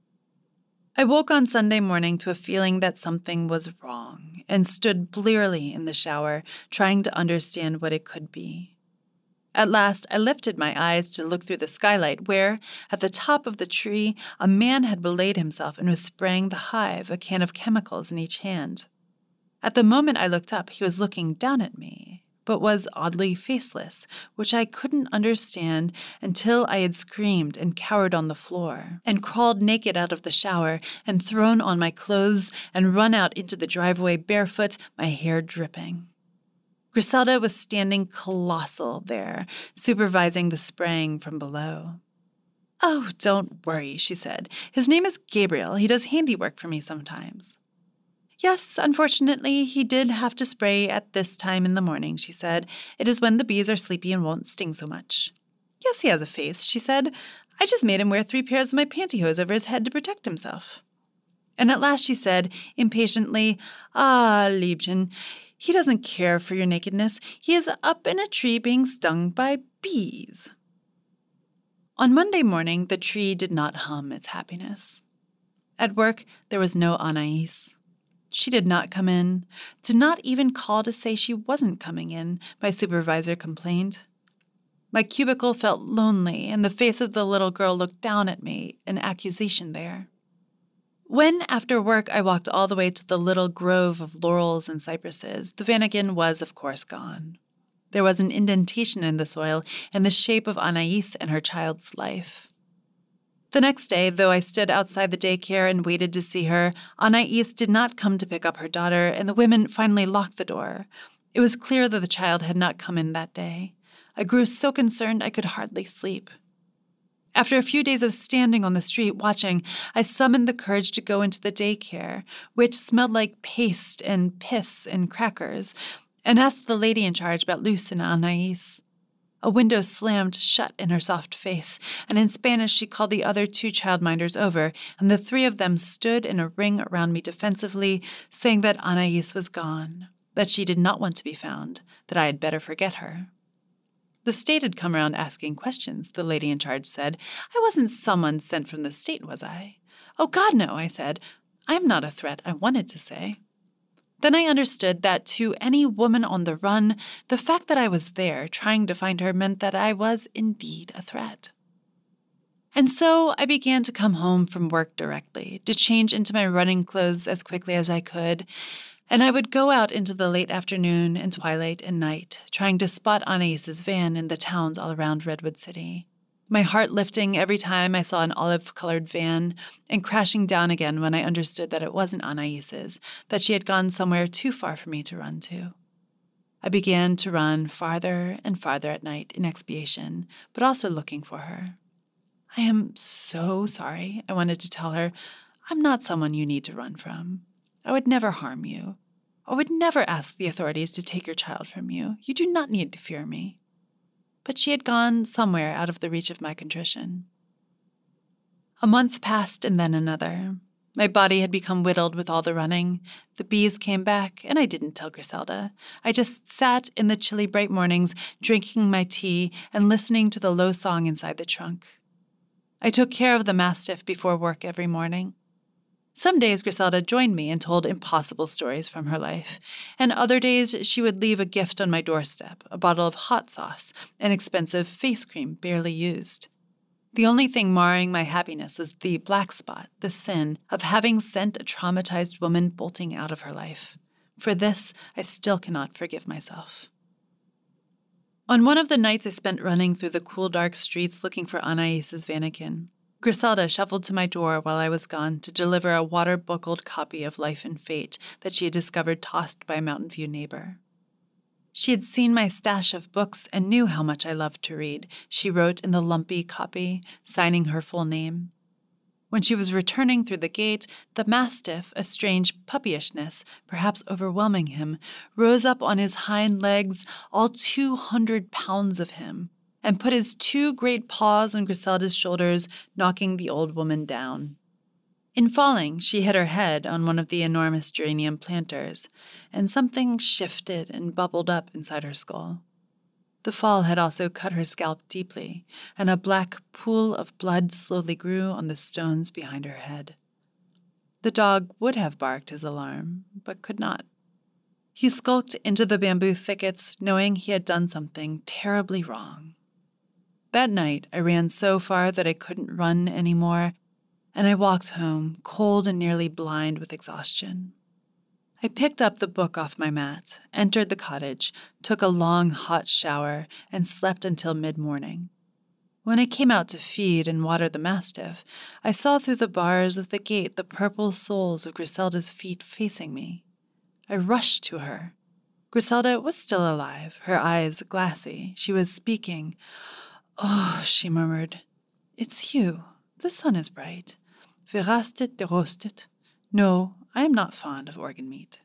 I woke on Sunday morning to a feeling that something was wrong and stood blearily in the shower, trying to understand what it could be. At last, I lifted my eyes to look through the skylight where, at the top of the tree, a man had belayed himself and was spraying the hive, a can of chemicals in each hand. At the moment I looked up, he was looking down at me, but was oddly faceless, which I couldn't understand until I had screamed and cowered on the floor, and crawled naked out of the shower, and thrown on my clothes, and run out into the driveway barefoot, my hair dripping. Griselda was standing colossal there, supervising the spraying from below. "Oh, don't worry," she said. "His name is Gabriel. He does handiwork for me sometimes." "Yes, unfortunately, he did have to spray at this time in the morning," she said. "It is when the bees are sleepy and won't sting so much." "Yes, he has a face," she said. "I just made him wear 3 pairs of my pantyhose over his head to protect himself." And at last she said, impatiently, "Ah, Liebchen, he doesn't care for your nakedness. He is up in a tree being stung by bees." On Monday morning, the tree did not hum its happiness. At work, there was no Anais. She did not come in, did not even call to say she wasn't coming in, my supervisor complained. My cubicle felt lonely, and the face of the little girl looked down at me, an accusation there. When, after work, I walked all the way to the little grove of laurels and cypresses, the Vanagon was, of course, gone. There was an indentation in the soil in the shape of Anais and her child's life. The next day, though I stood outside the daycare and waited to see her, Anais did not come to pick up her daughter, and the women finally locked the door. It was clear that the child had not come in that day. I grew so concerned I could hardly sleep. After a few days of standing on the street watching, I summoned the courage to go into the daycare, which smelled like paste and piss and crackers, and asked the lady in charge about Luce and Anais. A window slammed shut in her soft face, and in Spanish she called the other 2 childminders over, and the 3 of them stood in a ring around me defensively, saying that Anais was gone, that she did not want to be found, that I had better forget her. The state had come around asking questions, the lady in charge said. I wasn't someone sent from the state, was I? Oh, God, no, I said. I am not a threat, I wanted to say. Then I understood that to any woman on the run, the fact that I was there trying to find her meant that I was indeed a threat. And so I began to come home from work directly, to change into my running clothes as quickly as I could, and I would go out into the late afternoon and twilight and night, trying to spot Anais's van in the towns all around Redwood City. My heart lifting every time I saw an olive-colored van, and crashing down again when I understood that it wasn't Anais's, that she had gone somewhere too far for me to run to. I began to run farther and farther at night in expiation, but also looking for her. I am so sorry, I wanted to tell her. I'm not someone you need to run from. I would never harm you. I would never ask the authorities to take your child from you. You do not need to fear me. But she had gone somewhere out of the reach of my contrition. A month passed and then another. My body had become whittled with all the running. The bees came back, and I didn't tell Griselda. I just sat in the chilly bright mornings, drinking my tea and listening to the low song inside the trunk. I took care of the mastiff before work every morning. Some days Griselda joined me and told impossible stories from her life, and other days she would leave a gift on my doorstep, a bottle of hot sauce, and expensive face cream barely used. The only thing marring my happiness was the black spot, the sin, of having sent a traumatized woman bolting out of her life. For this, I still cannot forgive myself. On one of the nights I spent running through the cool, dark streets looking for Anais's Vanagon, Griselda shuffled to my door while I was gone to deliver a water-buckled copy of Life and Fate that she had discovered tossed by a Mountain View neighbor. She had seen my stash of books and knew how much I loved to read, she wrote in the lumpy copy, signing her full name. When she was returning through the gate, the mastiff, a strange puppyishness, perhaps overwhelming him, rose up on his hind legs, all 200 pounds of him, and put his 2 great paws on Griselda's shoulders, knocking the old woman down. In falling, she hit her head on one of the enormous geranium planters, and something shifted and bubbled up inside her skull. The fall had also cut her scalp deeply, and a black pool of blood slowly grew on the stones behind her head. The dog would have barked his alarm, but could not. He skulked into the bamboo thickets, knowing he had done something terribly wrong. That night, I ran so far that I couldn't run anymore, and I walked home, cold and nearly blind with exhaustion. I picked up the book off my mat, entered the cottage, took a long, hot shower, and slept until mid-morning. When I came out to feed and water the mastiff, I saw through the bars of the gate the purple soles of Griselda's feet facing me. I rushed to her. Griselda was still alive, her eyes glassy. She was speaking. "Oh," she murmured. It's you. The sun is bright. Verrastet derostet. No, I am not fond of organ meat.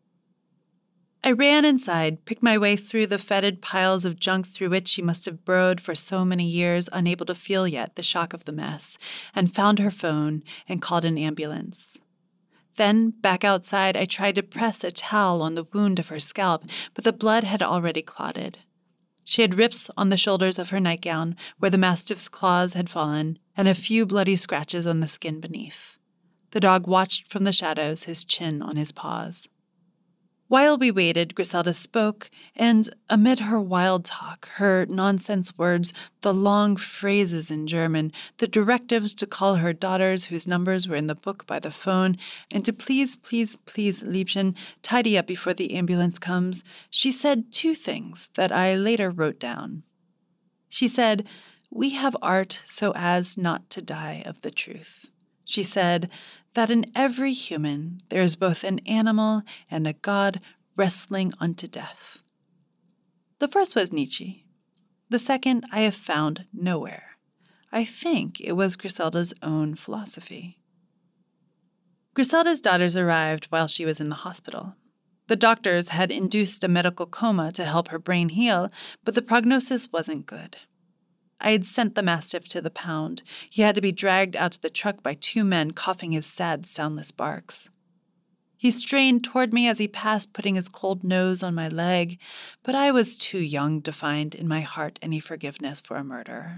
I ran inside, picked my way through the fetid piles of junk through which she must have burrowed for so many years, unable to feel yet the shock of the mess, and found her phone and called an ambulance. Then, back outside, I tried to press a towel on the wound of her scalp, but the blood had already clotted. She had rips on the shoulders of her nightgown where the mastiff's claws had fallen, and a few bloody scratches on the skin beneath. The dog watched from the shadows, his chin on his paws. While we waited, Griselda spoke, and amid her wild talk, her nonsense words, the long phrases in German, the directives to call her daughters whose numbers were in the book by the phone, and to please, please, please, Liebchen, tidy up before the ambulance comes, she said two things that I later wrote down. She said, "We have art so as not to die of the truth." She said that in every human there is both an animal and a god wrestling unto death. The first was Nietzsche. The second I have found nowhere. I think it was Griselda's own philosophy. Griselda's daughters arrived while she was in the hospital. The doctors had induced a medical coma to help her brain heal, but the prognosis wasn't good. I had sent the mastiff to the pound. He had to be dragged out to the truck by two men coughing his sad, soundless barks. He strained toward me as he passed, putting his cold nose on my leg, but I was too young to find in my heart any forgiveness for a murderer.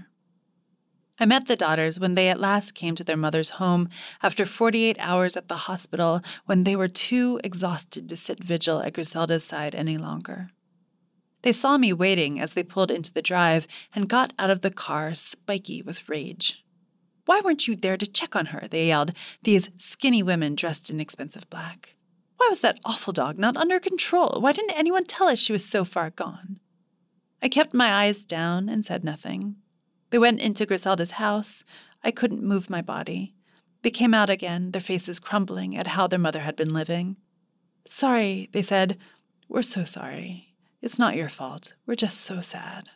I met the daughters when they at last came to their mother's home after 48 hours at the hospital, when they were too exhausted to sit vigil at Griselda's side any longer. They saw me waiting as they pulled into the drive and got out of the car spiky with rage. "Why weren't you there to check on her?" they yelled, these skinny women dressed in expensive black. "Why was that awful dog not under control? Why didn't anyone tell us she was so far gone?" I kept my eyes down and said nothing. They went into Griselda's house. I couldn't move my body. They came out again, their faces crumbling at how their mother had been living. "Sorry," they said. "We're so sorry. It's not your fault. We're just so sad."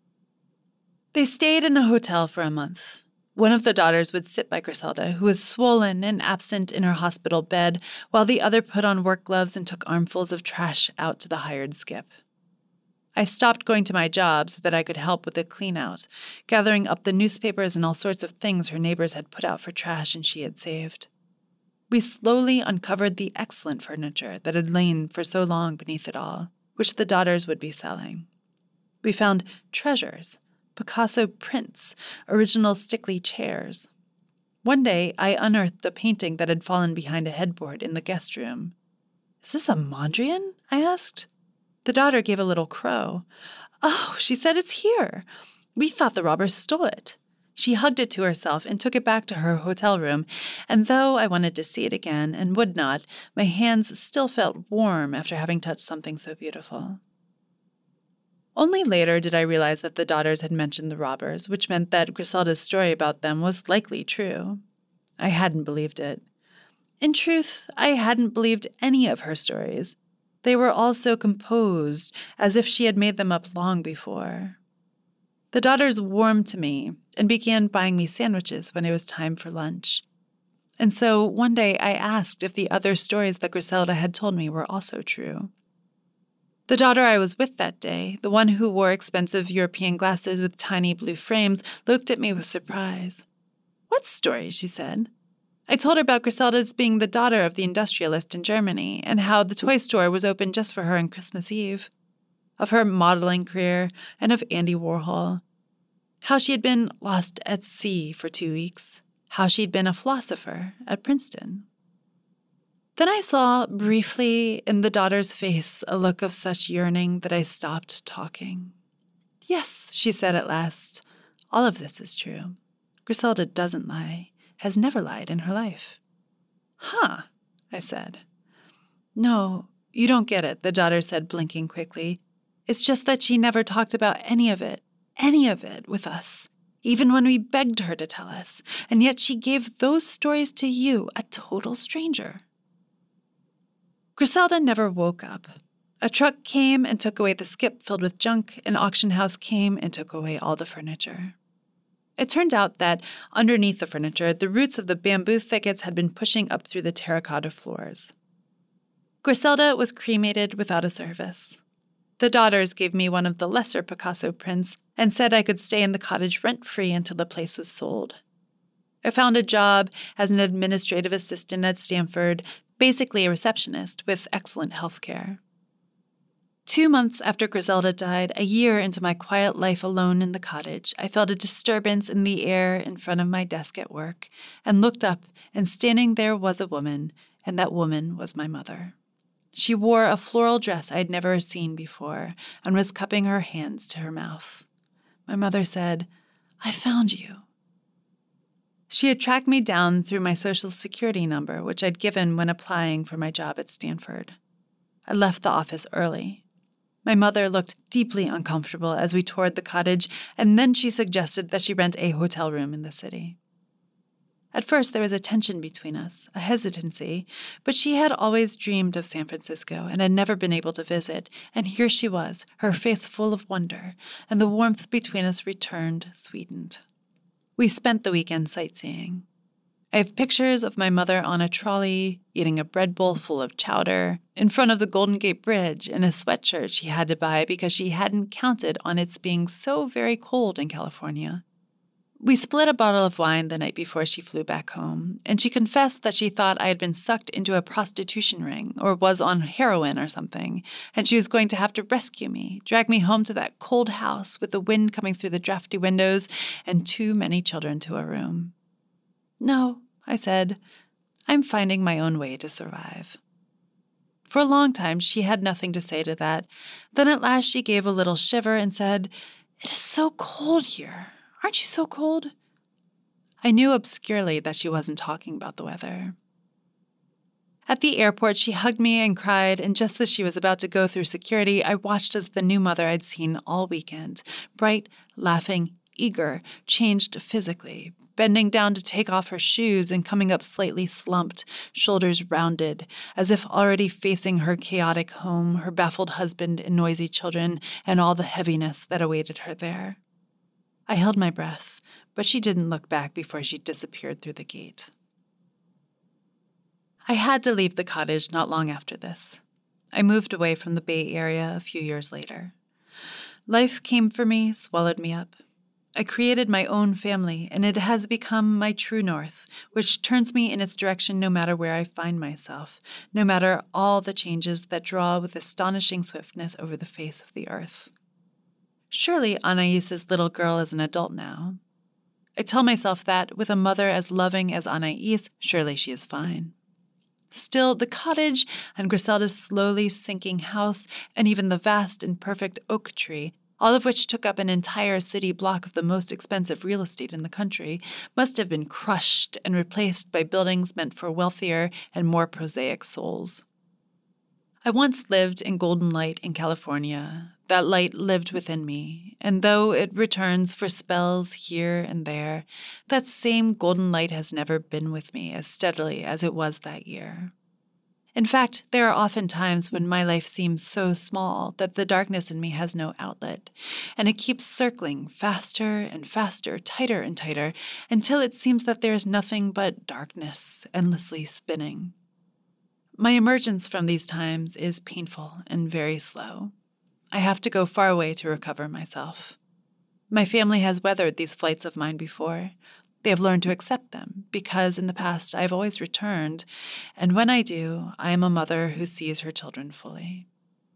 They stayed in a hotel for a month. One of the daughters would sit by Griselda, who was swollen and absent in her hospital bed, while the other put on work gloves and took armfuls of trash out to the hired skip. I stopped going to my job so that I could help with the clean-out, gathering up the newspapers and all sorts of things her neighbors had put out for trash and she had saved. We slowly uncovered the excellent furniture that had lain for so long beneath it all, which the daughters would be selling. We found treasures, Picasso prints, original Stickley chairs. One day, I unearthed a painting that had fallen behind a headboard in the guest room. "Is this a Mondrian?" I asked. The daughter gave a little crow. "Oh," she said, "it's here. We thought the robbers stole it." She hugged it to herself and took it back to her hotel room, and though I wanted to see it again and would not, my hands still felt warm after having touched something so beautiful. Only later did I realize that the daughters had mentioned the robbers, which meant that Griselda's story about them was likely true. I hadn't believed it. In truth, I hadn't believed any of her stories. They were all so composed, as if she had made them up long before. The daughters warmed to me and began buying me sandwiches when it was time for lunch. And so one day I asked if the other stories that Griselda had told me were also true. The daughter I was with that day, the one who wore expensive European glasses with tiny blue frames, looked at me with surprise. "What story?" she said. I told her about Griselda's being the daughter of the industrialist in Germany and how the toy store was open just for her on Christmas Eve, of her modeling career and of Andy Warhol, how she had been lost at sea for 2 weeks, how she'd been a philosopher at Princeton. Then I saw briefly in the daughter's face a look of such yearning that I stopped talking. "Yes," she said at last, "all of this is true. Griselda doesn't lie, has never lied in her life." "Huh," I said. "No, you don't get it," the daughter said, blinking quickly. "It's just that she never talked about any of it with us, even when we begged her to tell us, and yet she gave those stories to you, a total stranger." Griselda never woke up. A truck came and took away the skip filled with junk. An auction house came and took away all the furniture. It turned out that underneath the furniture, the roots of the bamboo thickets had been pushing up through the terracotta floors. Griselda was cremated without a service. The daughters gave me one of the lesser Picasso prints and said I could stay in the cottage rent-free until the place was sold. I found a job as an administrative assistant at Stanford, basically a receptionist with excellent health care. 2 months after Griselda died, a year into my quiet life alone in the cottage, I felt a disturbance in the air in front of my desk at work and looked up, and standing there was a woman, and that woman was my mother. She wore a floral dress I'd never seen before and was cupping her hands to her mouth. My mother said, "I found you." She had tracked me down through my Social Security number, which I'd given when applying for my job at Stanford. I left the office early. My mother looked deeply uncomfortable as we toured the cottage, and then she suggested that she rent a hotel room in the city. At first, there was a tension between us, a hesitancy, but she had always dreamed of San Francisco and had never been able to visit, and here she was, her face full of wonder, and the warmth between us returned, sweetened. We spent the weekend sightseeing. I have pictures of my mother on a trolley, eating a bread bowl full of chowder, in front of the Golden Gate Bridge in a sweatshirt she had to buy because she hadn't counted on its being so very cold in California. We split a bottle of wine the night before she flew back home, and she confessed that she thought I had been sucked into a prostitution ring or was on heroin or something, and she was going to have to rescue me, drag me home to that cold house with the wind coming through the drafty windows and too many children to a room. "No," I said, "I'm finding my own way to survive." For a long time, she had nothing to say to that. Then at last she gave a little shiver and said, "It is so cold here. Aren't you so cold?" I knew obscurely that she wasn't talking about the weather. At the airport, she hugged me and cried, and just as she was about to go through security, I watched as the new mother I'd seen all weekend, bright, laughing, eager, changed physically, bending down to take off her shoes and coming up slightly slumped, shoulders rounded, as if already facing her chaotic home, her baffled husband and noisy children, and all the heaviness that awaited her there. I held my breath, but she didn't look back before she disappeared through the gate. I had to leave the cottage not long after this. I moved away from the Bay Area a few years later. Life came for me, swallowed me up. I created my own family, and it has become my true north, which turns me in its direction no matter where I find myself, no matter all the changes that draw with astonishing swiftness over the face of the earth. Surely Anaïs's little girl is an adult now. I tell myself that, with a mother as loving as Anaïs, surely she is fine. Still, the cottage and Griselda's slowly sinking house, and even the vast and perfect oak tree, all of which took up an entire city block of the most expensive real estate in the country, must have been crushed and replaced by buildings meant for wealthier and more prosaic souls. I once lived in Golden Light in California. That light lived within me, and though it returns for spells here and there, that same golden light has never been with me as steadily as it was that year. In fact, there are often times when my life seems so small that the darkness in me has no outlet, and it keeps circling faster and faster, tighter and tighter, until it seems that there is nothing but darkness endlessly spinning. My emergence from these times is painful and very slow. I have to go far away to recover myself. My family has weathered these flights of mine before. They have learned to accept them, because in the past I have always returned, and when I do, I am a mother who sees her children fully.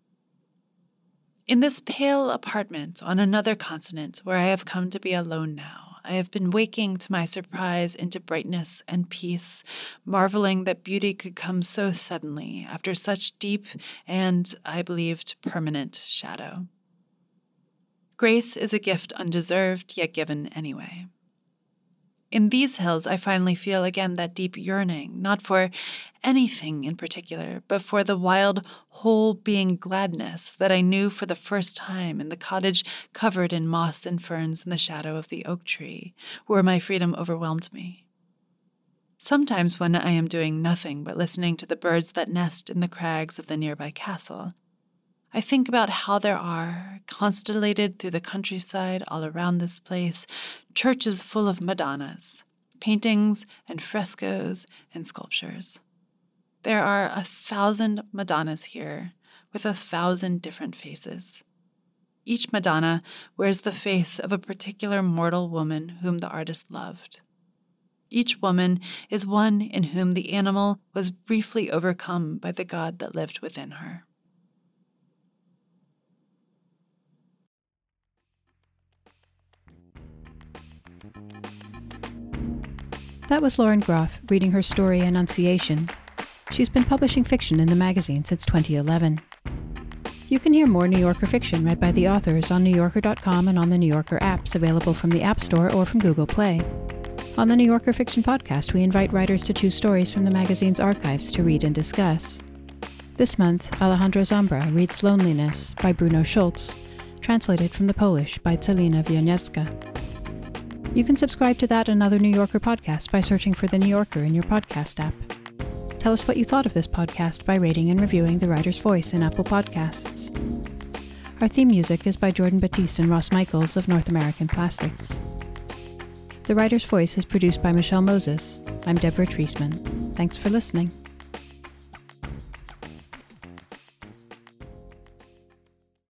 In this pale apartment on another continent where I have come to be alone now, I have been waking to my surprise into brightness and peace, marveling that beauty could come so suddenly after such deep and, I believed, permanent shadow. Grace is a gift undeserved, yet given anyway. In these hills, I finally feel again that deep yearning, not for anything in particular, but for the wild, whole-being gladness that I knew for the first time in the cottage covered in moss and ferns in the shadow of the oak tree, where my freedom overwhelmed me. Sometimes when I am doing nothing but listening to the birds that nest in the crags of the nearby castle, I think about how there are, constellated through the countryside all around this place, churches full of Madonnas, paintings and frescoes and sculptures. There are 1,000 Madonnas here, with 1,000 different faces. Each Madonna wears the face of a particular mortal woman whom the artist loved. Each woman is one in whom the animal was briefly overcome by the God that lived within her. That was Lauren Groff reading her story Annunciation. She's been publishing fiction in the magazine since 2011. You can hear more New Yorker fiction read by the authors on NewYorker.com and on the New Yorker apps available from the App Store or from Google Play. On the New Yorker Fiction Podcast, we invite writers to choose stories from the magazine's archives to read and discuss. This month, Alejandro Zambra reads Loneliness by Bruno Schulz, translated from the Polish by Celina Wieniawska. You can subscribe to that and other New Yorker podcasts by searching for The New Yorker in your podcast app. Tell us what you thought of this podcast by rating and reviewing The Writer's Voice in Apple Podcasts. Our theme music is by Jordan Batiste and Ross Michaels of North American Plastics. The Writer's Voice is produced by Michelle Moses. I'm Deborah Treisman. Thanks for listening.